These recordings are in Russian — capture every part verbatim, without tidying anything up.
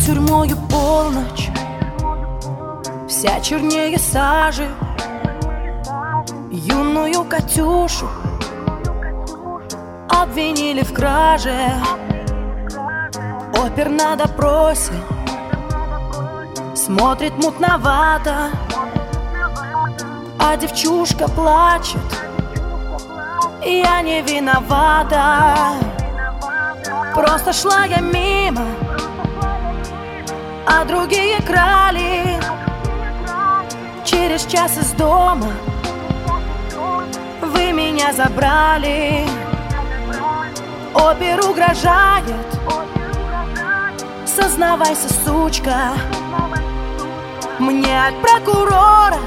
тюрьмою полночь, вся чернее сажи. Юную Катюшу обвинили в краже. Опер на допросе смотрит мутновато, а девчушка плачет: я не виновата. Просто шла я мимо, а другие крали. Через час из дома вы меня забрали. Опер угрожает: сознавайся, сучка. Мне от прокурора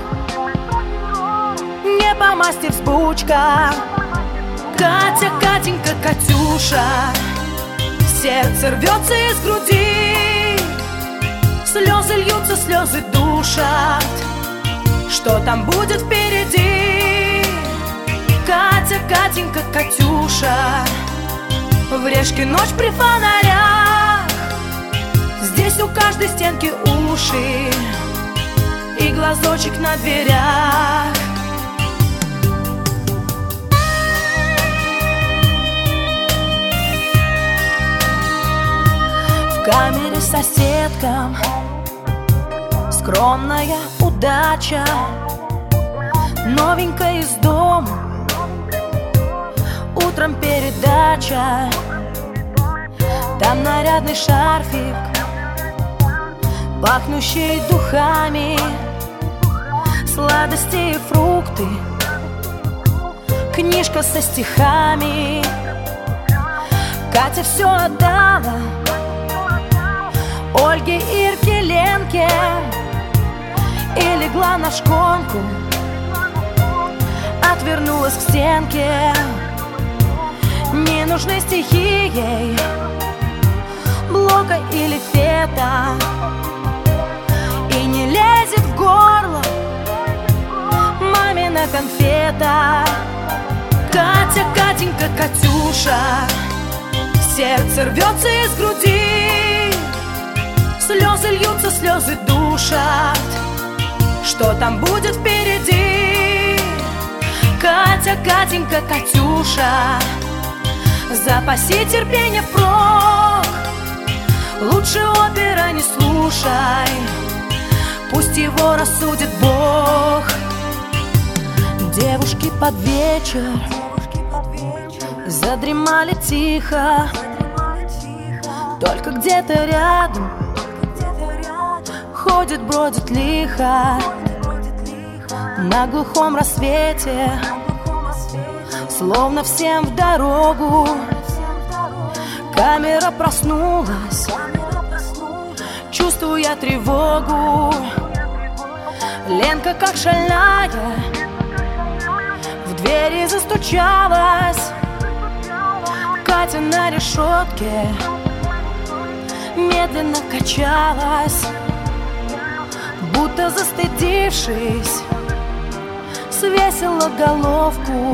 не по масти взбучка. Катя, Катенька, Катюша, сердце рвется из груди, слезы льются, слезы душат. Что там будет впереди? Катя, Катенька, Катюша, в Решке ночь при фонарях. Здесь у каждой стенки уши и глазочек на дверях. В камере соседкам скромная удача. Новенькая из дома, утром передача. Там нарядный шарфик, пахнущий духами, сладости и фрукты, книжка со стихами. Катя все отдала Ольге, Ирке, Ленке и легла на шконку, отвернулась к стенке. Не нужны стихи ей, Блока или Фета, и не лезет в горло мамина конфета. Катя, Катенька, Катюша, сердце рвется из груди, слезы льются, слезы душат. Что там будет впереди? Катя, Катенька, Катюша, запаси терпение впрок. Лучше опера не слушай, пусть его рассудит Бог. Девушки под вечер задремали тихо, только где-то рядом ходит, бродит лихо. На глухом рассвете, словно всем в дорогу, камера проснулась, чувствуя тревогу. Ленка, как шальная, в двери застучалась. Катя на решетке медленно качалась, будто застыдившись, свесила головку.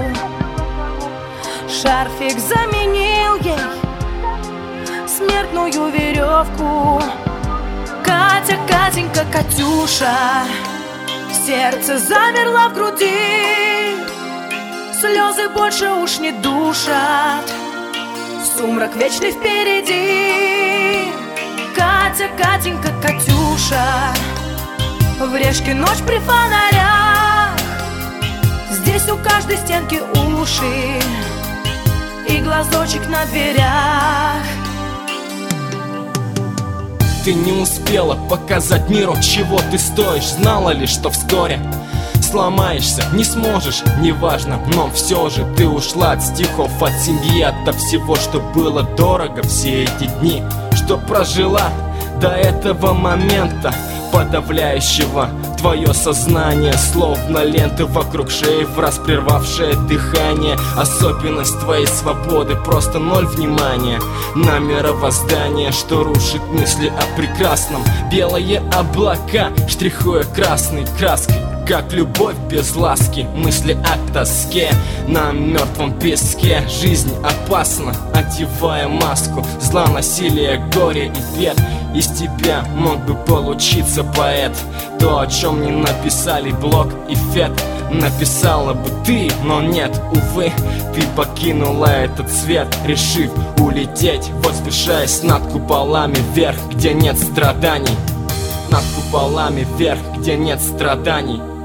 Шарфик заменил ей смертную веревку. Катя, Катенька, Катюша, сердце замерло в груди, слезы больше уж не душат, сумрак вечный впереди. Катя, Катенька, Катюша, в Решке ночь при фонарях. Здесь у каждой стенки уши и глазочек на дверях. Ты не успела показать миру, чего ты стоишь. Знала ли, что вскоре сломаешься, не сможешь, неважно, но все же ты ушла от стихов, от семьи, от всего, что было дорого все эти дни, что прожила до этого момента подавляющего твое сознание, словно ленты вокруг шеи, враз прервавшее дыхание. Особенность твоей свободы, просто ноль внимания на мировоздание, что рушит мысли о прекрасном. Белые облака, штрихуя красной краской как любовь без ласки, мысли о тоске на мертвом песке. Жизнь опасна, одевая маску зла, насилия, горя и бед. Из тебя мог бы получиться поэт. То, о чем не написали Блок и Фет, написала бы ты, но нет, увы. Ты покинула этот свет, решив улететь, возвышаясь над куполами вверх, где нет страданий. Над куполами вверх, где нет страданий.